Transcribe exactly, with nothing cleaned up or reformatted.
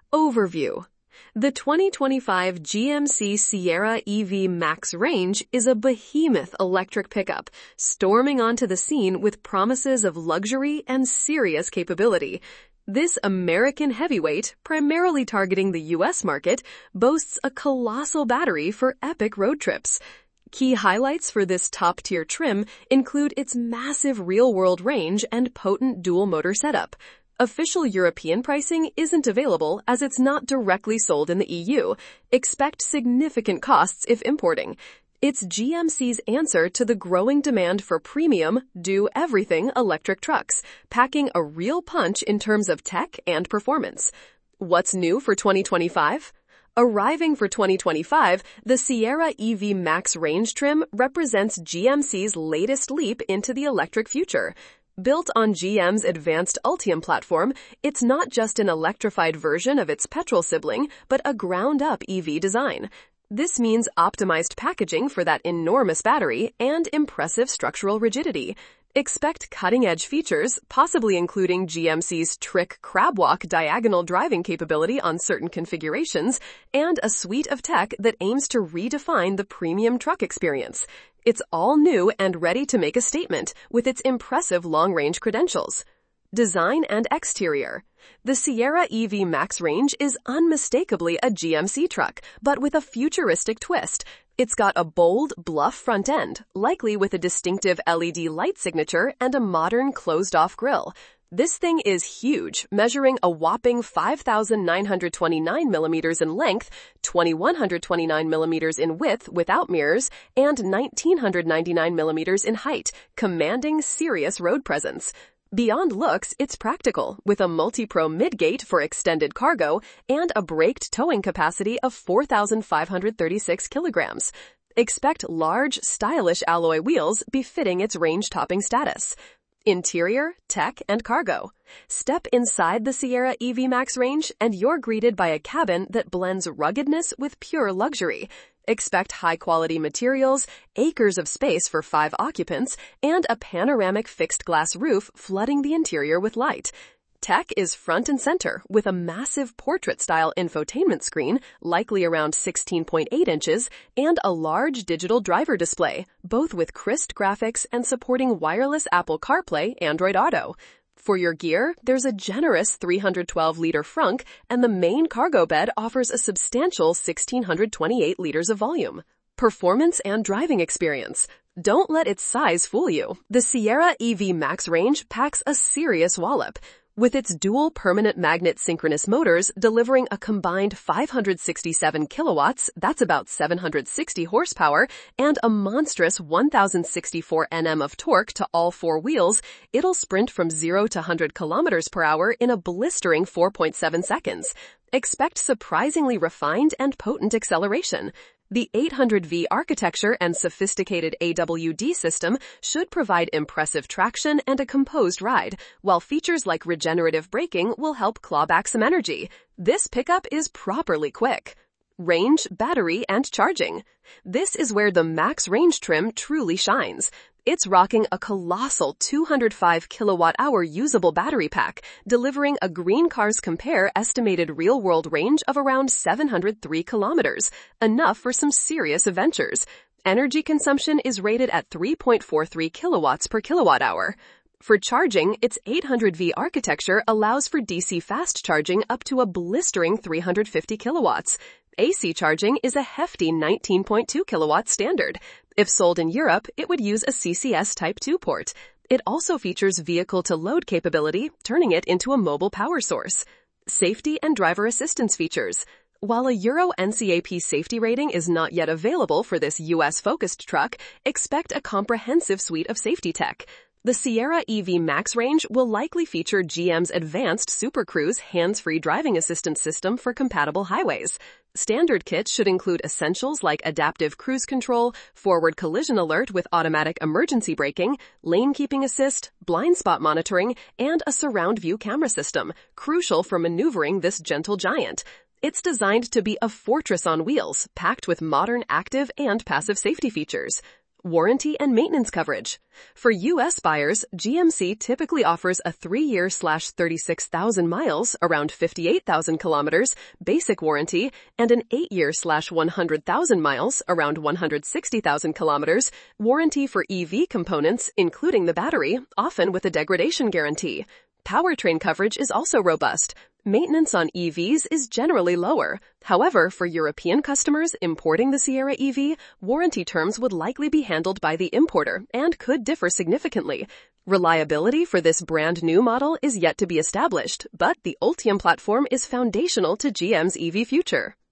Overview. The twenty twenty-five G M C Sierra E V Max Range is a behemoth electric pickup, storming onto the scene with promises of luxury and serious capability. This American heavyweight, primarily targeting the U S market, boasts a colossal battery for epic road trips. Key highlights for this top-tier trim include its massive real-world range and potent dual-motor setup. Official European pricing isn't available as it's not directly sold in the E U. Expect significant costs if importing. It's G M C's answer to the growing demand for premium, do-everything electric trucks, packing a real punch in terms of tech and performance. What's new for twenty twenty-five? Arriving for twenty twenty-five, the Sierra E V Max Range trim represents G M C's latest leap into the electric future. Built on G M's advanced Ultium platform, it's not just an electrified version of its petrol sibling, but a ground-up E V design. This means optimized packaging for that enormous battery and impressive structural rigidity. Expect cutting-edge features, possibly including G M C's Trick Crabwalk diagonal driving capability on certain configurations, and a suite of tech that aims to redefine the premium truck experience. It's all new and ready to make a statement with its impressive long-range credentials. Design and exterior. The Sierra E V Max Range is unmistakably a G M C truck, but with a futuristic twist. It's got a bold, bluff front end, likely with a distinctive L E D light signature and a modern closed-off grille. This thing is huge, measuring a whopping five thousand nine hundred twenty-nine millimeters in length, two thousand one hundred twenty-nine millimeters in width without mirrors, and one thousand nine hundred ninety-nine millimeters in height, commanding serious road presence. Beyond looks, it's practical, with a multi-pro midgate for extended cargo and a braked towing capacity of four thousand five hundred thirty-six kilograms. Expect large, stylish alloy wheels befitting its range-topping status. Interior, tech, and cargo. Step inside the Sierra E V Max Range and you're greeted by a cabin that blends ruggedness with pure luxury. Expect high-quality materials, acres of space for five occupants, and a panoramic fixed-glass roof flooding the interior with light. Tech is front and center with a massive portrait-style infotainment screen, likely around sixteen point eight inches, and a large digital driver display, both with crisp graphics and supporting wireless Apple CarPlay, Android Auto. For your gear, there's a generous three hundred twelve liter frunk, and the main cargo bed offers a substantial one thousand six hundred twenty-eight liters of volume. Performance and driving experience. Don't let its size fool you. The Sierra E V Max Range packs a serious wallop. With its dual permanent magnet synchronous motors delivering a combined five hundred sixty-seven kilowatts, that's about seven hundred sixty horsepower, and a monstrous one thousand sixty-four newton meters of torque to all four wheels, it'll sprint from zero to one hundred kilometers per hour in a blistering four point seven seconds. Expect surprisingly refined and potent acceleration. The eight hundred V architecture and sophisticated A W D system should provide impressive traction and a composed ride, while features like regenerative braking will help claw back some energy. This pickup is properly quick. Range, battery, and charging. This is where the Max Range trim truly shines. It's rocking a colossal two hundred five kilowatt hour usable battery pack, delivering a Green Cars Compare estimated real-world range of around seven hundred three kilometers, enough for some serious adventures. Energy consumption is rated at three point four three kilowatts per kilowatt hour. For charging, its eight hundred V architecture allows for D C fast charging up to a blistering three hundred fifty kilowatts. A C charging is a hefty nineteen point two kilowatt standard. If sold in Europe, it would use a C C S Type two port. It also features vehicle-to-load capability, turning it into a mobile power source. Safety and driver assistance features. While a Euro N C A P safety rating is not yet available for this U S-focused truck, expect a comprehensive suite of safety tech. The Sierra E V Max Range will likely feature G M's advanced Super Cruise hands-free driving assistance system for compatible highways. Standard kits should include essentials like adaptive cruise control, forward collision alert with automatic emergency braking, lane keeping assist, blind spot monitoring, and a surround view camera system, crucial for maneuvering this gentle giant. It's designed to be a fortress on wheels, packed with modern active and passive safety features. Warranty and maintenance coverage. For U S buyers, G M C typically offers a three-year slash thirty-six thousand miles, around fifty-eight thousand kilometers, basic warranty, and an eight-year slash one hundred thousand miles, around one hundred sixty thousand kilometers, warranty for E V components, including the battery, often with a degradation guarantee. Powertrain coverage is also robust. Maintenance on E Vs is generally lower. However, for European customers importing the Sierra E V, warranty terms would likely be handled by the importer and could differ significantly. Reliability for this brand new model is yet to be established, but the Ultium platform is foundational to G M's E V future.